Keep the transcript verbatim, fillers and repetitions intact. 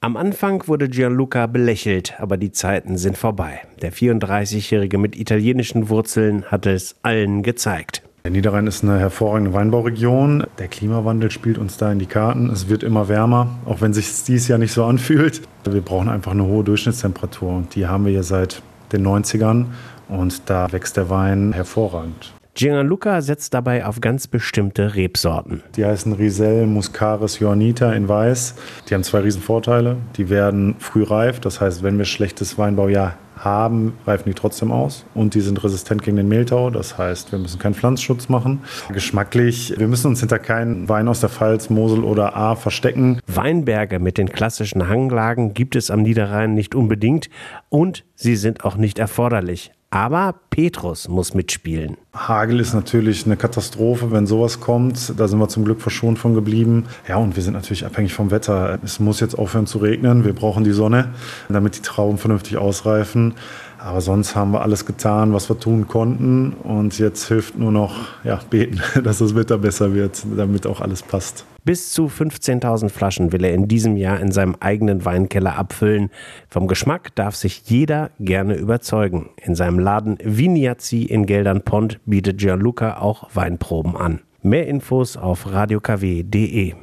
Am Anfang wurde Gianluca belächelt, aber die Zeiten sind vorbei. Der vierunddreißigjährige mit italienischen Wurzeln hat es allen gezeigt. Der Niederrhein ist eine hervorragende Weinbauregion. Der Klimawandel spielt uns da in die Karten. Es wird immer wärmer, auch wenn sich dieses Jahr nicht so anfühlt. Wir brauchen einfach eine hohe Durchschnittstemperatur und die haben wir hier seit den neunzigern und da wächst der Wein hervorragend. Gianluca setzt dabei auf ganz bestimmte Rebsorten. Die heißen Riselle, Muscaris, Johanniter in Weiß. Die haben zwei riesen Vorteile. Die werden früh reif, das heißt, wenn wir schlechtes Weinbaujahr haben, reifen die trotzdem aus. Und die sind resistent gegen den Mehltau, das heißt, wir müssen keinen Pflanzenschutz machen. Geschmacklich, wir müssen uns hinter keinen Wein aus der Pfalz, Mosel oder Ahr verstecken. Weinberge mit den klassischen Hanglagen gibt es am Niederrhein nicht unbedingt und sie sind auch nicht erforderlich. Aber Petrus muss mitspielen. Hagel ist natürlich eine Katastrophe, wenn sowas kommt. Da sind wir zum Glück verschont von geblieben. Ja, und wir sind natürlich abhängig vom Wetter. Es muss jetzt aufhören zu regnen. Wir brauchen die Sonne, damit die Trauben vernünftig ausreifen. Aber sonst haben wir alles getan, was wir tun konnten. Und jetzt hilft nur noch ja, beten, dass das Wetter besser wird, damit auch alles passt. Bis zu fünfzehntausend Flaschen will er in diesem Jahr in seinem eigenen Weinkeller abfüllen. Vom Geschmack darf sich jeder gerne überzeugen. In seinem Laden Vignazzi in Geldern-Pont bietet Gianluca auch Weinproben an. Mehr Infos auf radio k w punkt d e.